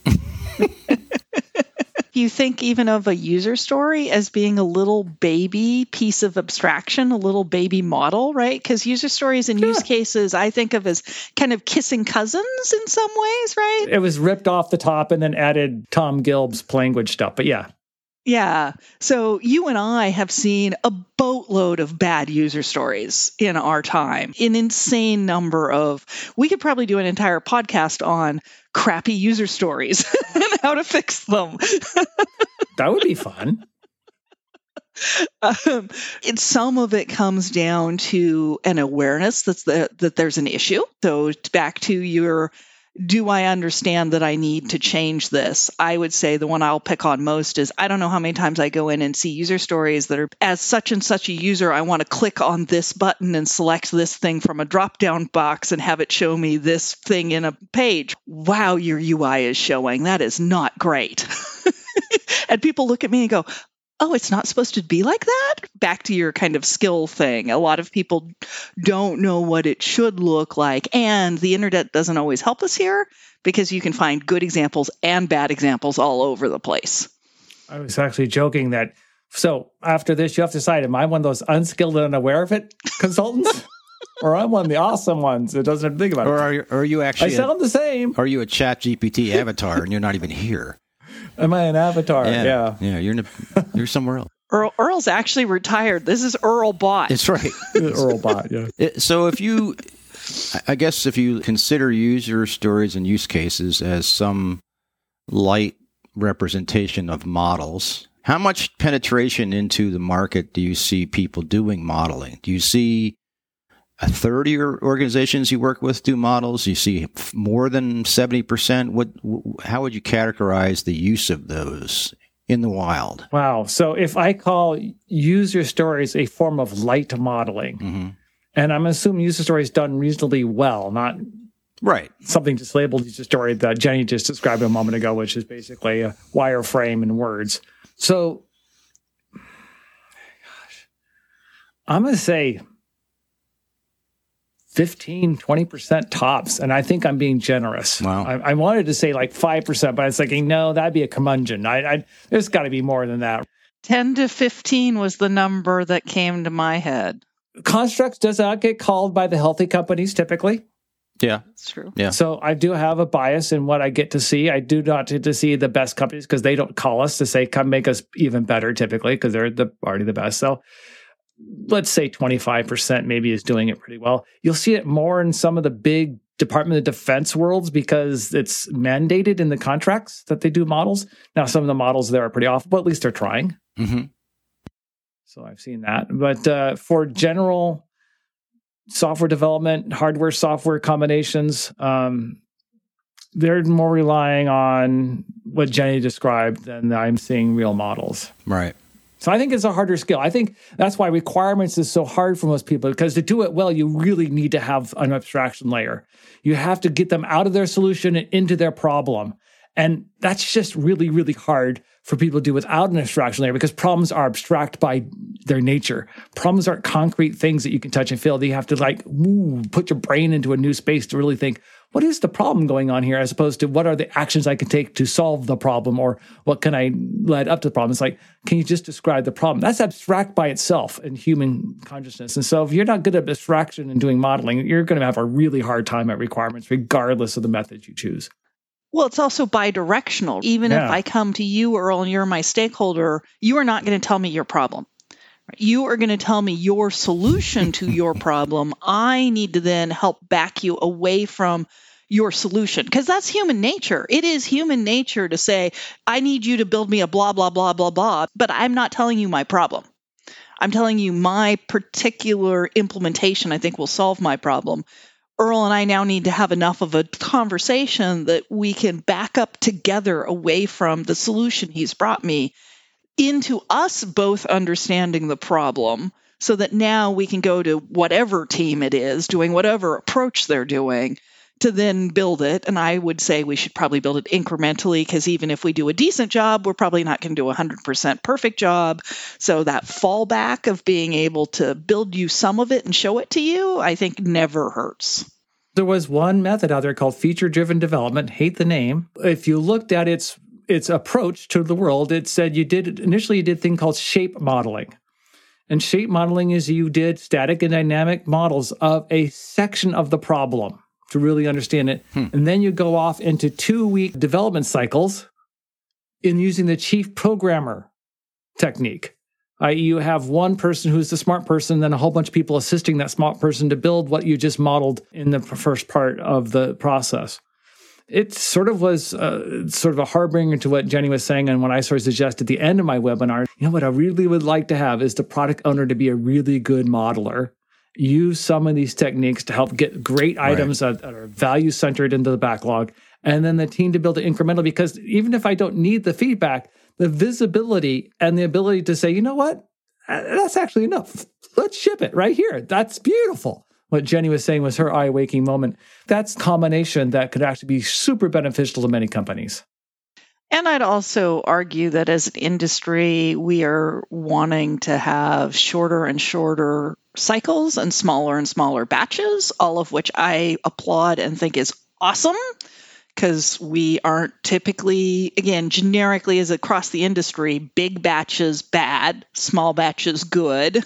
S3: You think even of a user story as being a little baby piece of abstraction, a little baby model, right? Because user stories and yeah. use cases I think of as kind of kissing cousins in some ways, right?
S2: It was ripped off the top and then added Tom Gilb's language stuff, but yeah.
S3: Yeah. So you and I have seen a boatload of bad user stories in our time, an insane number of, we could probably do an entire podcast on crappy user stories and how to fix them.
S2: That would be fun.
S3: Um, and some of it comes down to an awareness that's the, that there's an issue. So back to your, do I understand that I need to change this? I would say the one I'll pick on most is, I don't know how many times I go in and see user stories that are, as such and such a user, I want to click on this button and select this thing from a drop-down box and have it show me this thing in a page. Wow, your U I is showing. That is not great. And people look at me and go, oh, it's not supposed to be like that? Back to your kind of skill thing. A lot of people don't know what it should look like. And the internet doesn't always help us here, because you can find good examples and bad examples all over the place.
S2: I was actually joking that, so after this, you have to decide, am I one of those unskilled and unaware of it consultants? Or I'm one of the awesome ones that doesn't have to think about
S1: or
S2: it.
S1: Are you, or are you actually...
S2: I sound a, the same.
S1: Are you a ChatGPT avatar and you're not even here?
S2: Am I an avatar?
S1: Yeah,
S2: yeah.
S1: Yeah, you're, in a, you're somewhere else.
S3: Earl, Earl's actually retired. This is Earl Bot.
S1: That's right.
S2: Earl Bot, yeah.
S1: It, so if you, I guess if you consider user stories and use cases as some light representation of models, how much penetration into the market do you see people doing modeling? Do you see a third of your organizations you work with do models? Do you see more than seventy percent? What? How would you categorize the use of those in the wild?
S2: Wow. So if I call user stories a form of light modeling, mm-hmm. and I'm assuming user stories done reasonably well, not
S1: right
S2: something just labeled user story that Jenny just described a moment ago, which is basically a wireframe and words. So, gosh, I'm going to say fifteen, twenty percent tops. And I think I'm being generous.
S1: Wow.
S2: I, I wanted to say like five percent, but it's like, no, that'd be a curmudgeon. I, I, there's got to be more than that.
S3: ten to fifteen was the number that came to my head.
S2: Constructs does not get called by the healthy companies typically.
S1: Yeah.
S3: That's true.
S1: Yeah.
S2: So I do have a bias in what I get to see. I do not get to see the best companies because they don't call us to say, come make us even better typically because they're the, already the best. So let's say twenty-five percent maybe is doing it pretty well. You'll see it more in some of the big Department of Defense worlds because it's mandated in the contracts that they do models. Now, some of the models there are pretty off, but at least they're trying.
S1: Mm-hmm.
S2: So I've seen that. But uh, for general software development, hardware, software combinations, um, they're more relying on what Jenny described than I'm seeing real models.
S1: Right.
S2: So I think it's a harder skill. I think that's why requirements is so hard for most people, because to do it well, you really need to have an abstraction layer. You have to get them out of their solution and into their problem. And that's just really, really hard for people to do without an abstraction layer because problems are abstract by their nature. Problems aren't concrete things that you can touch and feel. That you have to like ooh, put your brain into a new space to really think, what is the problem going on here, as opposed to what are the actions I can take to solve the problem, or what can I lead up to the problem? It's like, can you just describe the problem? That's abstract by itself in human consciousness. And so if you're not good at abstraction and doing modeling, you're going to have a really hard time at requirements, regardless of the method you choose.
S3: Well, it's also bi-directional. Even
S2: Yeah.
S3: if I come to you, Earl, and you're my stakeholder, you are not going to tell me your problem. You are going to tell me your solution to your problem. I need to then help back you away from your solution, because that's human nature. It is human nature to say, I need you to build me a blah, blah, blah, blah, blah, but I'm not telling you my problem. I'm telling you my particular implementation I think will solve my problem. Earl and I now need to have enough of a conversation that we can back up together away from the solution he's brought me into us both understanding the problem, so that now we can go to whatever team it is doing whatever approach they're doing to then build it. And I would say we should probably build it incrementally, because even if we do a decent job, we're probably not going to do a one hundred percent perfect job. So that fallback of being able to build you some of it and show it to you, I think never hurts.
S2: There was one method out there called feature-driven development. Hate the name. If you looked at its its approach to the world, it said you did initially you did a thing called shape modeling. And shape modeling is you did static and dynamic models of a section of the problem to really understand it. Hmm. And then you go off into two-week development cycles in using the chief programmer technique. that is, you have one person who's the smart person, then a whole bunch of people assisting that smart person to build what you just modeled in the first part of the process. It sort of was uh, sort of a harbinger to what Jenny was saying, and what I sort of suggest at the end of my webinar. You know, what I really would like to have is the product owner to be a really good modeler, use some of these techniques to help get great items right. that, that are value-centered into the backlog, and then the team to build it incrementally, because even if I don't need the feedback, the visibility and the ability to say, you know what, that's actually enough. Let's ship it right here. That's beautiful. What Jenny was saying was her eye-waking moment. That's a combination that could actually be super beneficial to many companies.
S3: And I'd also argue that as an industry, we are wanting to have shorter and shorter cycles and smaller and smaller batches, all of which I applaud and think is awesome, because we aren't typically, again, generically as across the industry, big batches bad, small batches good.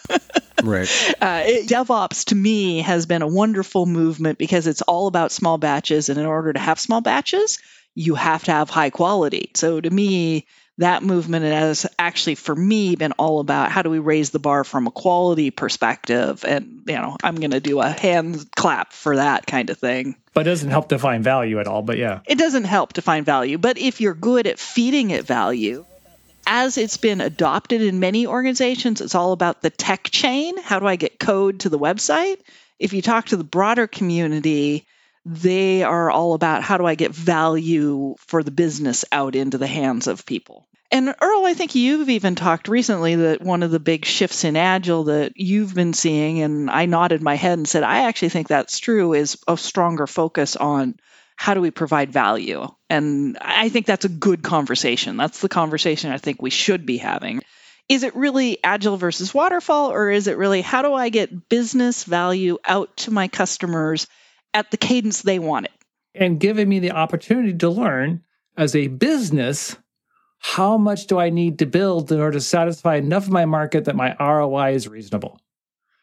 S1: Right.
S3: Uh, it, DevOps to me has been a wonderful movement because it's all about small batches. And in order to have small batches, you have to have high quality. So to me, that movement has actually, for me, been all about how do we raise the bar from a quality perspective. And, you know, I'm going to do a hand clap for that kind of thing.
S2: But it doesn't help define value at all, but yeah.
S3: It doesn't help define value. But if you're good at feeding it value, as it's been adopted in many organizations, it's all about the tech chain. How do I get code to the website? If you talk to the broader community, they are all about how do I get value for the business out into the hands of people. And Earl, I think you've even talked recently that one of the big shifts in Agile that you've been seeing, and I nodded my head and said, I actually think that's true, is a stronger focus on how do we provide value? And I think that's a good conversation. That's the conversation I think we should be having. Is it really Agile versus waterfall, or is it really how do I get business value out to my customers at the cadence they want it?
S2: And giving me the opportunity to learn as a business, how much do I need to build in order to satisfy enough of my market that my R O I is reasonable?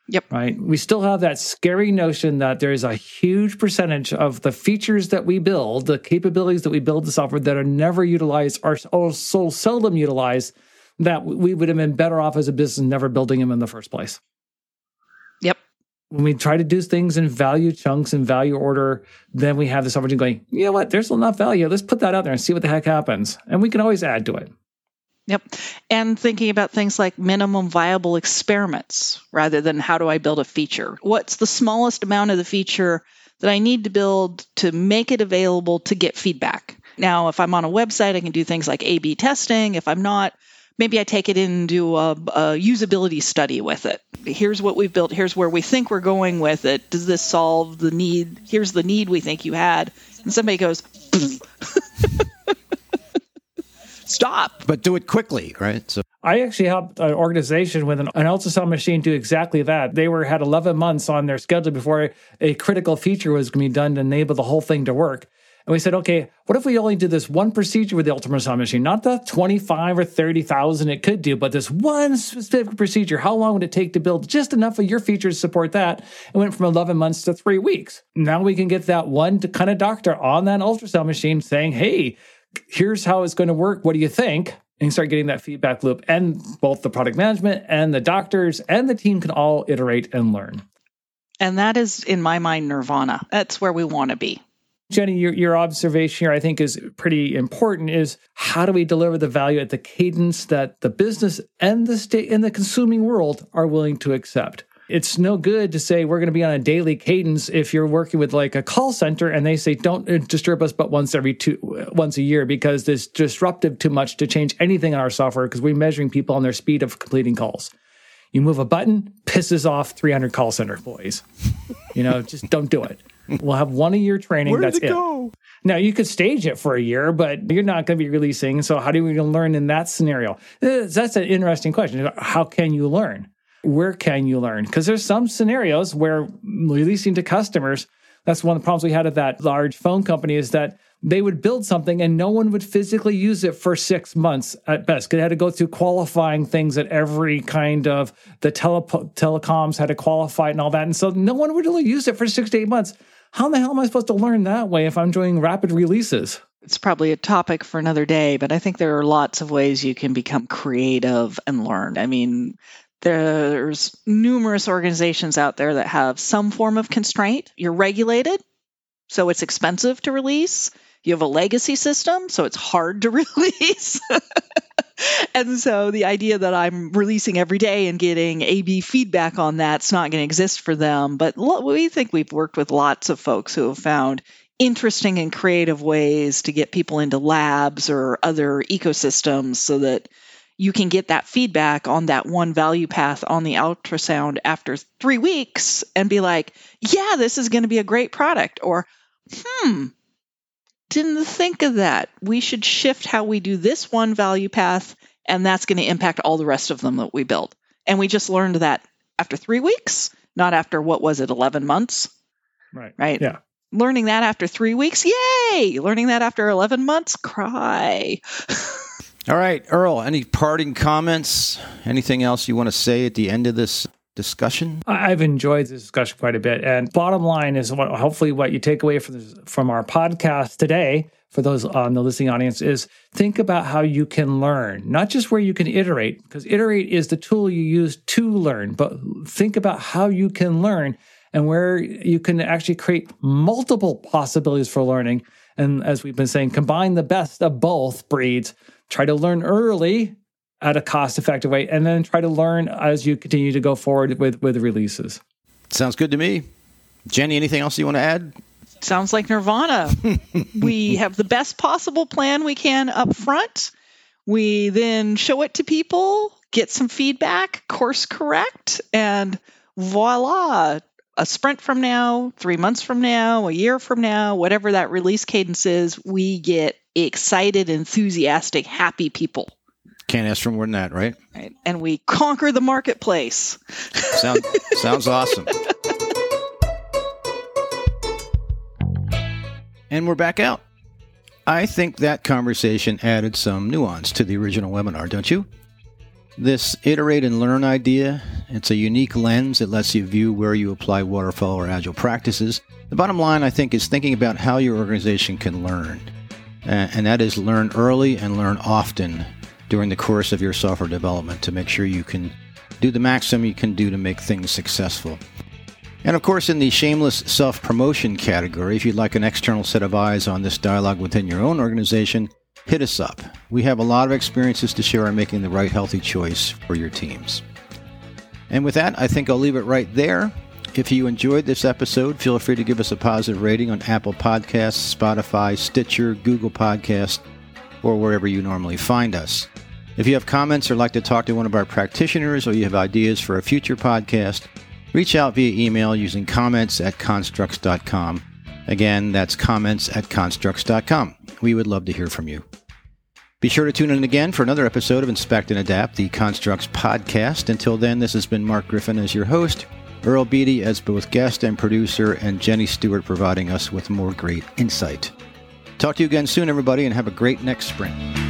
S3: Yep.
S2: Right. We still have that scary notion that there is a huge percentage of the features that we build, the capabilities that we build the software that are never utilized or, or so seldom utilized that we would have been better off as a business never building them in the first place.
S3: Yep.
S2: When we try to do things in value chunks and value order, then we have this opportunity going, you know what, there's enough value. Let's put that out there and see what the heck happens. And we can always add to it.
S3: Yep. And thinking about things like minimum viable experiments rather than how do I build a feature? What's the smallest amount of the feature that I need to build to make it available to get feedback? Now, if I'm on a website, I can do things like A B testing. If I'm not, maybe I take it into a, a usability study with it. Here's what we've built. Here's where we think we're going with it. Does this solve the need? Here's the need we think you had. And somebody goes, stop.
S1: But do it quickly, right? So
S2: I actually helped an organization with an, an ultrasound machine do exactly that. They were had eleven months on their schedule before a critical feature was going to be done to enable the whole thing to work. And we said, okay, what if we only did this one procedure with the ultrasound machine? Not the twenty-five or thirty thousand it could do, but this one specific procedure. How long would it take to build just enough of your features to support that? It went from eleven months to three weeks. Now we can get that one kind of doctor on that ultrasound machine saying, hey, here's how it's going to work. What do you think? And you start getting that feedback loop. And both the product management and the doctors and the team can all iterate and learn.
S3: And that is, in my mind, nirvana. That's where we want to be.
S2: Jenny, your, your observation here, I think, is pretty important, is how do we deliver the value at the cadence that the business and the state and the consuming world are willing to accept? It's no good to say we're going to be on a daily cadence if you're working with like a call center and they say, don't disturb us but once every two, once a year because it's disruptive too much to change anything in our software because we're measuring people on their speed of completing calls. You move a button, pisses off three hundred call center employees. You know, just don't do it. We'll have one a year training.
S1: Where
S2: that's
S1: did it,
S2: it
S1: go?
S2: Now, you could stage it for a year, but you're not going to be releasing. So how do we learn in that scenario? That's an interesting question. How can you learn? Where can you learn? Because there's some scenarios where releasing to customers, that's one of the problems we had at that large phone company is that they would build something and no one would physically use it for six months at best. Because they had to go through qualifying things at every kind of, the tele- telecoms had to qualify it and all that. And so no one would really use it for six to eight months. How the hell am I supposed to learn that way if I'm doing rapid releases?
S3: It's probably a topic for another day, but I think there are lots of ways you can become creative and learn. I mean, there's numerous organizations out there that have some form of constraint. You're regulated, so it's expensive to release. You have a legacy system, so it's hard to release. And so the idea that I'm releasing every day and getting A B feedback on that's not going to exist for them. But we think we've worked with lots of folks who have found interesting and creative ways to get people into labs or other ecosystems so that you can get that feedback on that one value path on the ultrasound after three weeks and be like, yeah, this is going to be a great product. Or, hmm, didn't think of that. We should shift how we do this one value path, and that's going to impact all the rest of them that we build. And we just learned that after three weeks, not after, what was it, eleven months?
S2: Right.
S3: Right.
S2: Yeah.
S3: Learning that after three weeks, yay! Learning that after eleven months, cry.
S1: All right, Earl, any parting comments? Anything else you want to say at the end of this discussion?
S2: I've enjoyed this discussion quite a bit. And bottom line is what, hopefully what you take away from, this, from our podcast today, for those on the listening audience, is think about how you can learn, not just where you can iterate, because iterate is the tool you use to learn, but think about how you can learn and where you can actually create multiple possibilities for learning. And as we've been saying, combine the best of both breeds. Try to learn early at a cost-effective way, and then try to learn as you continue to go forward with, with releases.
S1: Sounds good to me. Jenny, anything else you want to add?
S3: Sounds like nirvana. We have the best possible plan we can up front. We then show it to people, get some feedback, course correct, and voila. A sprint from now, three months from now, a year from now, whatever that release cadence is, we get excited, enthusiastic, happy people.
S1: Can't ask for more than that, right?
S3: Right. And we conquer the marketplace.
S1: Sound, sounds awesome. And we're back out. I think that conversation added some nuance to the original webinar, don't you? This iterate and learn idea, it's a unique lens that lets you view where you apply waterfall or agile practices. The bottom line, I think, is thinking about how your organization can learn. Uh, and that is learn early and learn often during the course of your software development to make sure you can do the maximum you can do to make things successful. And of course, in the shameless self-promotion category, if you'd like an external set of eyes on this dialogue within your own organization, hit us up. We have a lot of experiences to share on making the right healthy choice for your teams. And with that, I think I'll leave it right there. If you enjoyed this episode, feel free to give us a positive rating on Apple Podcasts, Spotify, Stitcher, Google Podcasts, or wherever you normally find us. If you have comments or like to talk to one of our practitioners, or you have ideas for a future podcast, reach out via email using comments at constructs dot com. Again, that's comments at constructs dot com. We would love to hear from you. Be sure to tune in again for another episode of Inspect and Adapt, the Constructs podcast. Until then, this has been Mark Griffin as your host, Earl Beatty as both guest and producer, and Jenny Stewart providing us with more great insight. Talk to you again soon, everybody, and have a great next spring.